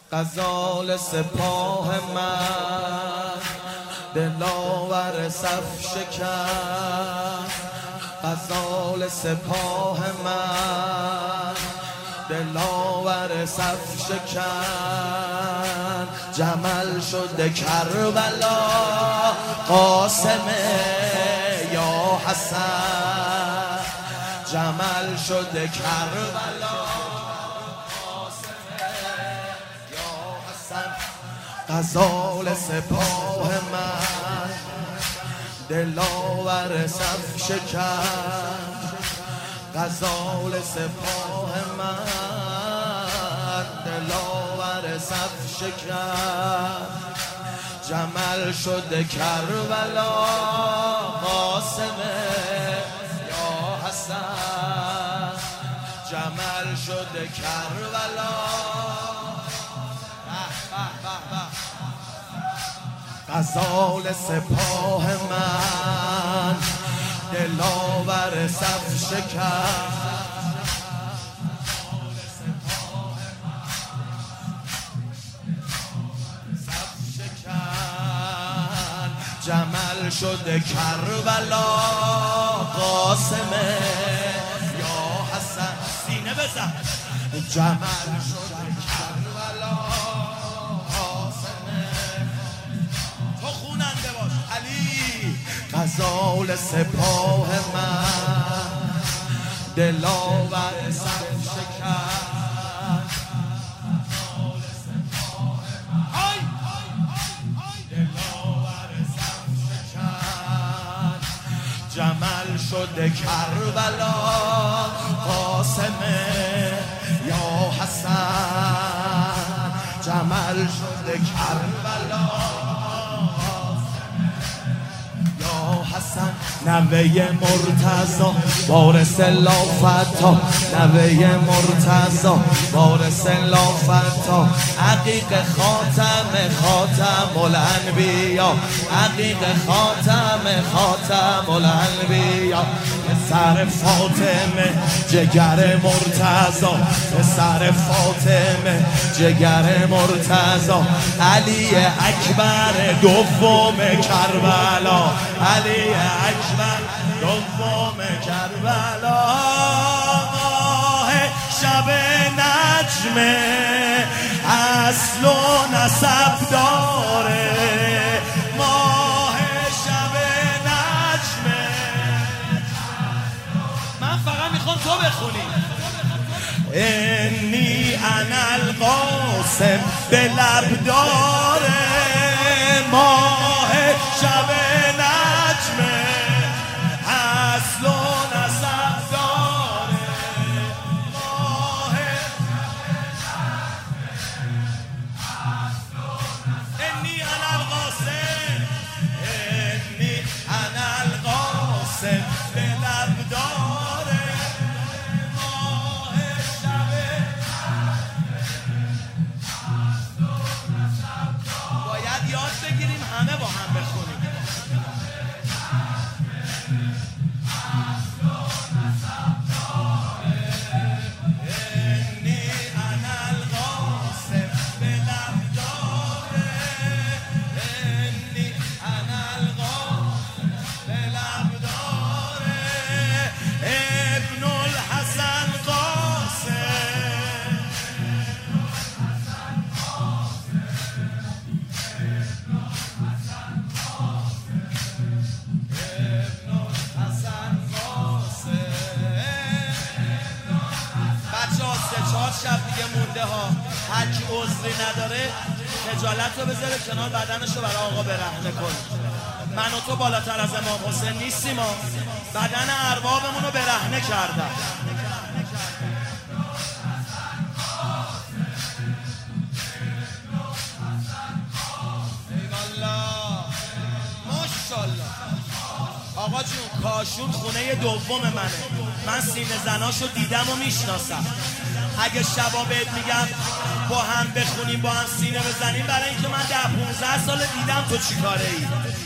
غزال سپاه من دلاور صف شکن، غزال سپاه من دلاور صف شکن. جمل شده کربلا قاسم یا حسن، جمل شده کربلا غزال سپاه من دلاور صف شکن، غزال سپاه من دلاور صف شکن. جمل شده کربلا قاسم یا حسن، جمل شده کربلا. غزال سپاه من دلاور صف شکن، جمل شده کربلا قاسم یا حسن. سینه بزن. جمل شده کربلا قاسم، تو خوننده باش علی. غزال سپاه من دلاور صف شکن، جمل شده کربلا قاسم یا حسن، جمل شده کربلا یا حسن. نوه مرتضی وارث لافتا، نوه مرتضی وارث لافتا. عقیق خاتم الانبیا، عقیق خاتم الانبیا. پسر فاطمه جگر مرتضی، پسر فاطمه جگر مرتضی. علی اکبر دوم کربلا، علی اکبر دوم کربلا. شب نجم اصل و نسب داره، ماه شب نجم. من فقط میخوام تو بخونی. انی انا القاسم به لب داره، ماه شب نجم اصل و نسب داره، ماه انی انا القاسم، انی انا القاسم به لب داره، ماه شب. باید یاد بگیریم همه با هم بخونیم. شب دیگه مونده ها، هر کی عذری نداره خجالت رو بذاره کنار، بدنش رو برای آقا برهنه کن. من و تو بالاتر از امام حسین نیستیم ها، بدن اربابمون رو برهنه کردن. ایوالله ماشاءالله. آقا جون کاشون خونه دوم منه، من سینه زناشو دیدم و میشناسم. اگه شبا بهت میگم با هم بخونیم با هم سینه بزنیم، برای اینکه من 10-15 سال دیدم تو چی کاره ای.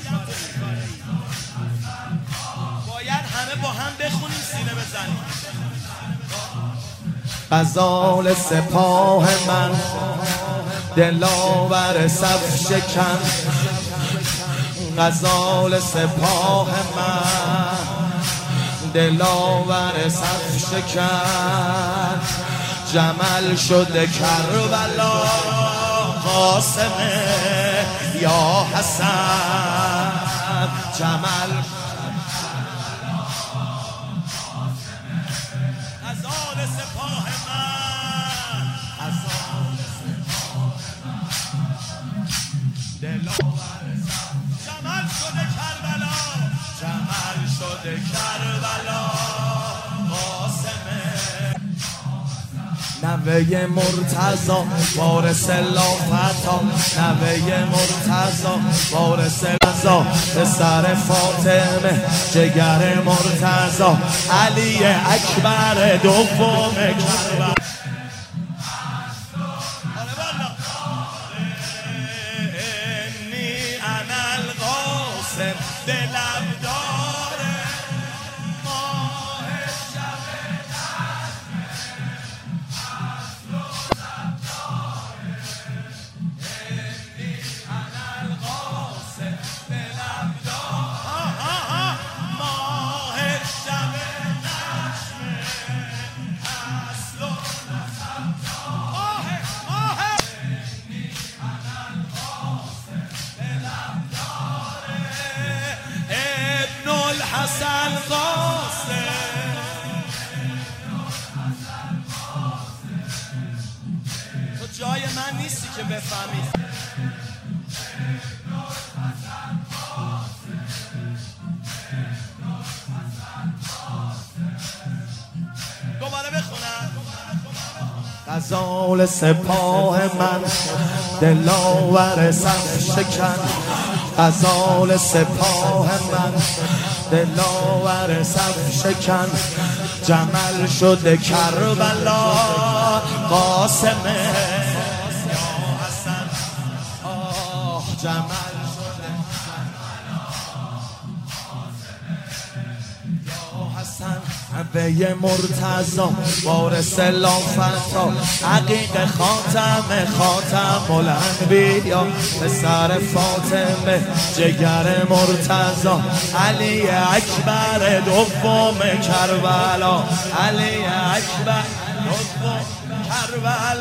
باید همه با هم بخونیم سینه بزنیم. غزال سپاه من دلاور صف شکن غزال سپاه من، دلاور صف شکن جمل شده کربلا قاسمه یا حسن جمل غزال سپاه من، جمل شده کربلا، جمل شده کربلا قاسمه نوه مرتضی وارث لافتا، نوه مرتضی وارث رضا پسر فاطمه جگر مرتضی علی اکبر دوم کربلا. دلم داره ماه شب انی انا القاسم دلم داره ماه شب نشم اصل و نسب ماه انی انا القاسم دلم داره ابن الحسن قاسم تو جای من نیستی که بفهمی دوباره بخونم غزال سپاه من دلاور صف شکن غزال سپاه من دلاور صف شکن جمل شده کربلا قاسمه یا حسن آه جمل شده یا حسن نوه مرتضی وارث لافتا عقیق خاتم الانبیا پسر فاطمه جگر مرتضی علی اکبر دوم کربلا، علی اکبر دوم کربلا.